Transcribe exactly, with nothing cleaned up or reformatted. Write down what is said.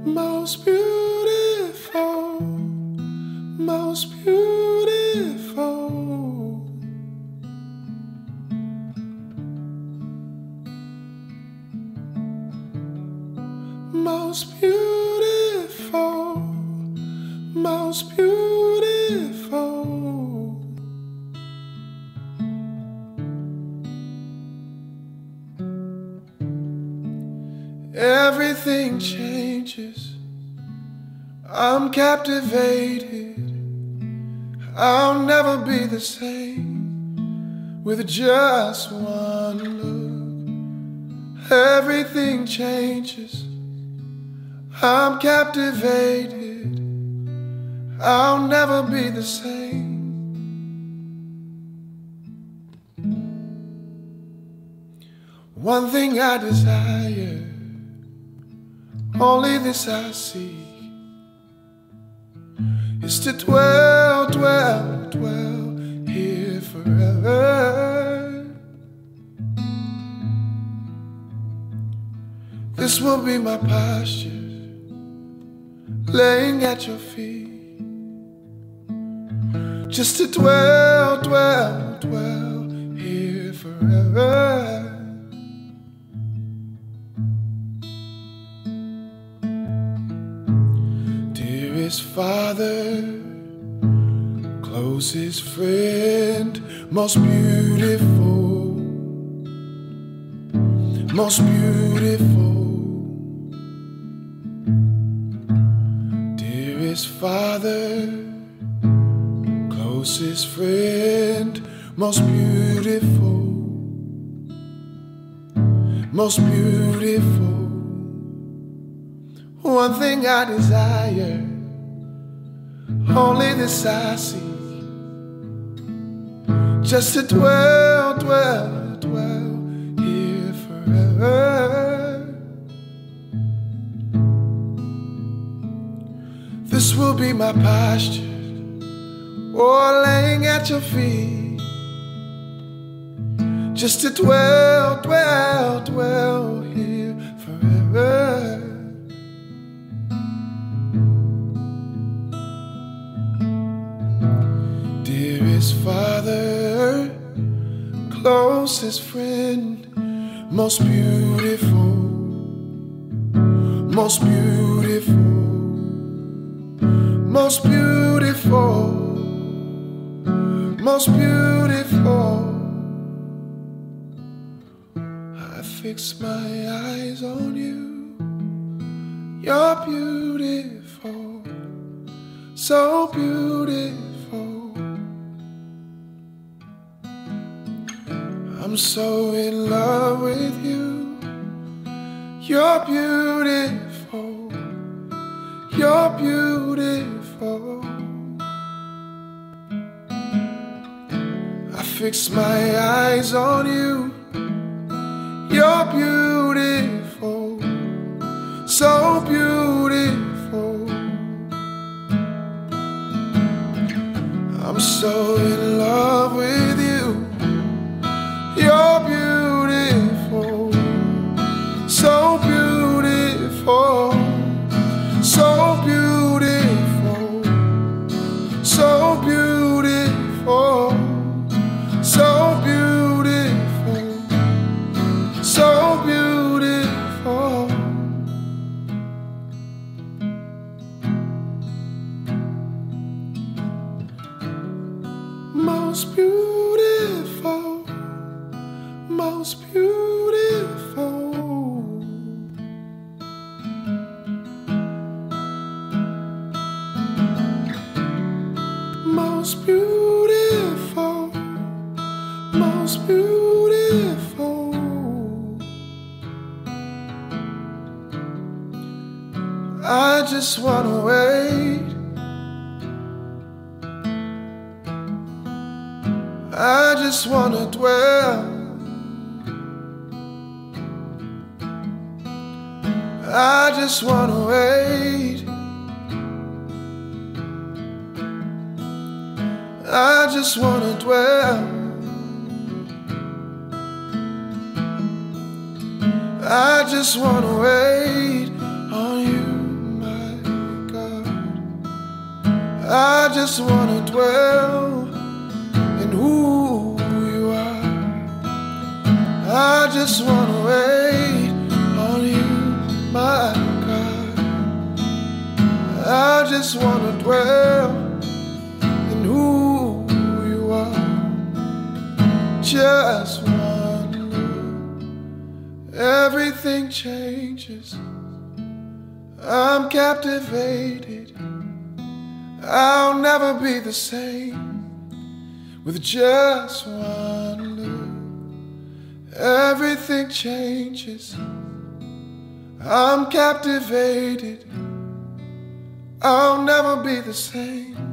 Most beautiful, most beautiful, most beautiful, most beautiful. Everything changes. I'm captivated. I'll never be the same with just one look. Everything changes. I'm captivated. I'll never be the same. One thing I desire, only this I seek, is to dwell, dwell, dwell here forever. This will be my posture, laying at your feet, just to dwell, dwell, dwell here forever. Dearest Father, closest friend, most beautiful, most beautiful. Dearest Father, closest friend, most beautiful, most beautiful. One thing I desire, only this I seek, just to dwell, dwell, dwell here forever. This will be my posture, or laying at your feet, just to dwell, dwell, dwell here forever. Dearest Father, closest friend, most beautiful, most beautiful, most beautiful, most beautiful. I fix my eyes on you. You're beautiful, so beautiful. I'm so in love with you. You're beautiful, you're beautiful. I fix my eyes on you. You're beautiful, so beautiful. I'm so in love with you. You're beautiful, so beautiful, so beautiful, so beautiful, so beautiful, so beautiful. Most beautiful, most beautiful. Most beautiful, most beautiful. I just wanna wait. I just wanna dwell. I just wanna wait. I just wanna dwell. I just wanna wait on you, just wanna dwell in who you are. I just wanna wait on you, my God. I just wanna dwell in who you are. Just one look, everything changes. I'm captivated. I'll never be the same with just one look. Everything changes. I'm captivated. I'll never be the same